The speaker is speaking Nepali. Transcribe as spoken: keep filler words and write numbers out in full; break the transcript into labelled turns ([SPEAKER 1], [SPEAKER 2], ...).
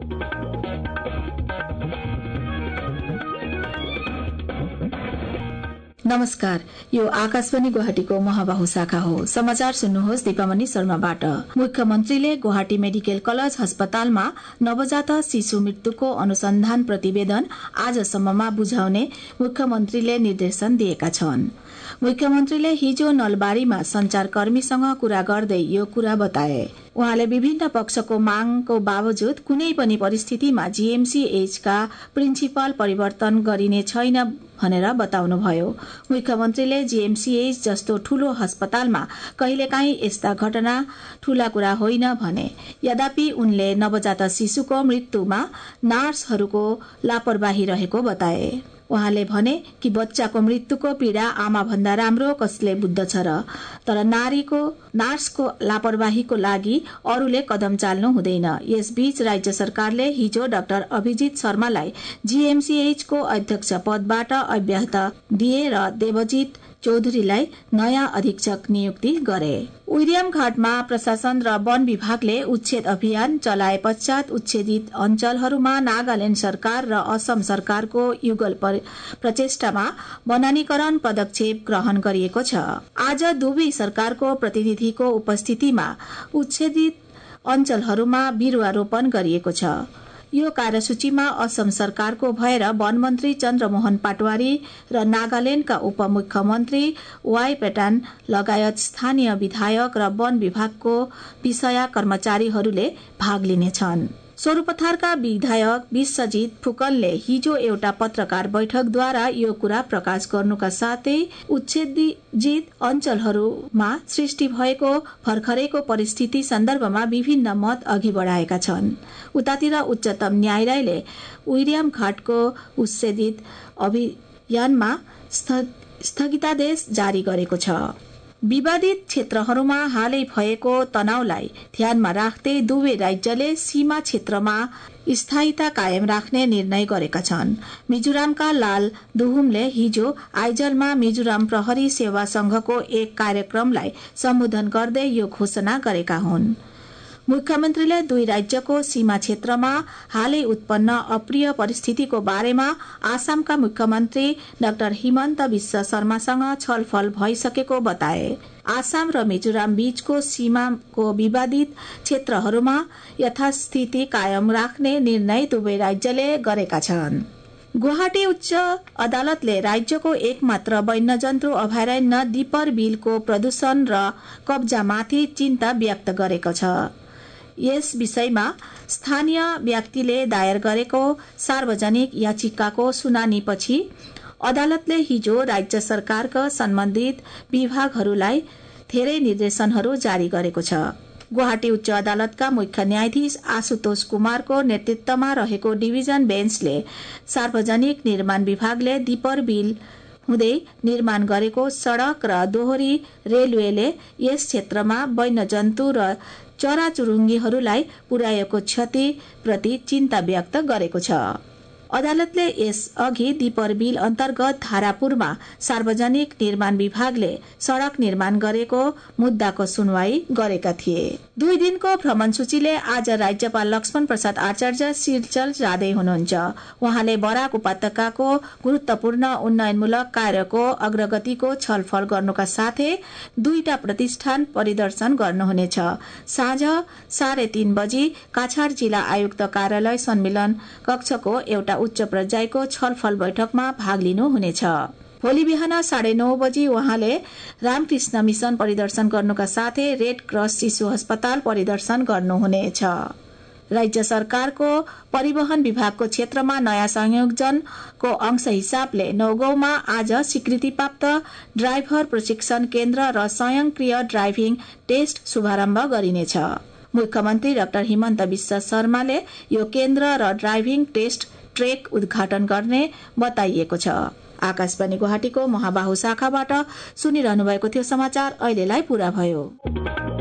[SPEAKER 1] नमस्कार, यो आकाशवाणी गुवाहाटीको महाबाहु शाखा हो। समाचार सुन्नुहोस् दीपामणि शर्माबाट। मुख्यमन्त्रीले गुवाहाटी मेडिकल कलेज अस्पतालमा नवजात शिशु मृत्युको अनुसन्धान प्रतिवेदन आजसम्ममा बुझाउने मुख्यमन्त्रीले निर्देशन दिएका छन्। मुख्यमन्त्रीले हिजो नलबारीमा संचारकर्मीसँग कुरा गर्दै यो कुरा बताए। उहाँले विभिन्न पक्षको मागको बावजुद कुनै पनि परिस्थितिमा जीएमसीएचका प्रिन्सिपल परिवर्तन गरिने छैन भनेर बताउनुभयो। मुख्यमन्त्रीले जीएमसीएच जस्तो ठूलो अस्पतालमा कहिलेकाहीँ यस्ता घटना ठूला कुरा होइन भने। यद्यपि उनले नवजात शिशुको मृत्युमा नर्सहरूको लापरवाही रहेको बताए। उहाँले भने कि बच्चाको मृत्युको पीड़ा आमा भन्दा राम्रो कसले बुझ्दछ र, तर नारीको नर्सको लापरवाहीको लागि अरूले कदम चाल्नु हुँदैन। यसबीच राज्य सरकारले हिजो डाक्टर अभिजित शर्मालाई जीएमसीएचको अध्यक्ष पदबाट अव्याहति दिए र देवजित चौधरीलाई नयाँ अधीक्षक नियुक्ति गरे। विलियम घाटमा प्रशासन र वन विभागले उच्छेद अभियान चलाए पश्चात उच्छेदित अञ्चलहरूमा नागाल्याण्ड सरकार र असम सरकारको युगल प्रचेष्टामा वनानीकरण पदक्षेप ग्रहण गरिएको छ। आज दुवै सरकारको प्रतिनिधिको उपस्थितिमा उच्छेदित अञ्चलहरूमा बिरुवा रोपण गरिएको छ। यो कार्यसूचीमा असम सरकारको भएर वन मन्त्री चन्द्रमोहन पाटवारी र नागाल्याण्डका उपमुख्यमन्त्री वाई पेटान लगायत स्थानीय विधायक र वन विभागको विषया कर्मचारीहरूले भाग लिनेछन्। सोरुपथारका विधायक विश्वजित फुकलले हिजो एउटा पत्रकार बैठकद्वारा यो कुरा प्रकाश गर्नुका साथै उच्छेदित अञ्चलहरूमा सृष्टि भएको भर्खरैको परिस्थिति सन्दर्भमा विभिन्न मत अघि बढाएका छन्। उतातिर उच्चतम न्यायालयले विलियम घाटको उच्छेदित अभियानमा स्थगितादेश जारी गरेको छ। विवादित क्षेत्रहरूमा हालै भएको तनावलाई ध्यानमा राख्दै दुवै राज्यले सीमा क्षेत्रमा स्थायीता कायम राख्ने निर्णय गरेका छन्। मिजोरामका लाल दुहुमले हिजो आइजलमा मिजोराम प्रहरी सेवा संघको एक कार्यक्रमलाई सम्बोधन गर्दै यो घोषणा गरेका हुन्। मुख्यमन्त्रीले दुई राज्यको सीमा क्षेत्रमा हालै उत्पन्न अप्रिय परिस्थितिको बारेमा आसामका मुख्यमन्त्री डाक्टर हिमन्त बिश्व शर्मासँग छलफल भइसकेको बताए। आसाम र मिजोराम बीचको सीमाको विवादित क्षेत्रहरूमा यथास्थिति कायम राख्ने निर्णय दुवै राज्यले गरेका छन्। गुवाहाटी उच्च अदालतले राज्यको एकमात्र वन्यजन्तु अभयारण्य दिपर बिलको प्रदूषण र कब्जामाथि चिन्ता व्यक्त गरेको छ। यस विषयमा स्थानीय व्यक्तिले दायर गरेको सार्वजनिक याचिकाको सुनानीपछि अदालतले हिजो राज्य सरकारका सम्बन्धित विभागहरूलाई धेरै निर्देशनहरू जारी गरेको छ। गुवाहाटी उच्च अदालतका मुख्य न्यायाधीश आशुतोष कुमारको नेतृत्वमा रहेको डिभिजन बेन्चले सार्वजनिक निर्माण विभागले दिपर बिल हुँदै निर्माण गरेको सड़क र दोहोरी रेलवेले यस क्षेत्रमा वन्यजन्तु र चराचुरुङ्गीहरूलाई पुर्याएको क्षति प्रति चिन्ता व्यक्त गरेको छ। अदालतले यस अघि दिपर बिल अन्तर्गत धारापुरमा सार्वजनिक निर्माण विभागले सड़क निर्माण गरेको मुद्दाको सुनवाई गरेका थिए। दुई दिनको भ्रमण सूचीले आज राज्यपाल लक्ष्मण प्रसाद आचार्य सिलचर जाँदै हुनुहुन्छ। उहाँले बराक उपत्यकाको गुरुत्वपूर्ण उन्नयनमूलक कार्यको अग्रगतिको छलफल गर्नुका साथै दुईटा प्रतिष्ठान परिदर्शन गर्नुहुनेछ। साँझ साढे तीन बजी काछाड जिल्ला आयुक्त कार्यालय सम्मेलन कक्षको एउटा उच्च पर्यायको छलफल बैठकमा भाग लिनुहुनेछ। भोलि बिहान साढे नौ बजी उहाँले रामकृष्ण मिशन परिदर्शन गर्नुका साथै रेड क्रस शिशु अस्पताल परिदर्शन गर्नुहुनेछ। राज्य सरकारको परिवहन विभागको क्षेत्रमा नयाँ संयोजनको अंश हिसाबले नौगाउँमा आज स्वीकृतिप्राप्त ड्राइभर प्रशिक्षण केन्द्र र स्वयंक्रिय ड्राइभिङ टेस्ट शुभारम्भ गरिनेछ। मुख्यमन्त्री डाक्टर हिमन्त बिश्व शर्माले यो केन्द्र र ड्राइभिङ टेस्ट ट्रेक उद्घाटन गर्ने बताइएको छ। आकाशवाणी गुवाहाटीको महाबाहु शाखाबाट सुनिरहनु भएको थियो। समाचार अहिलेलाई पूरा भयो।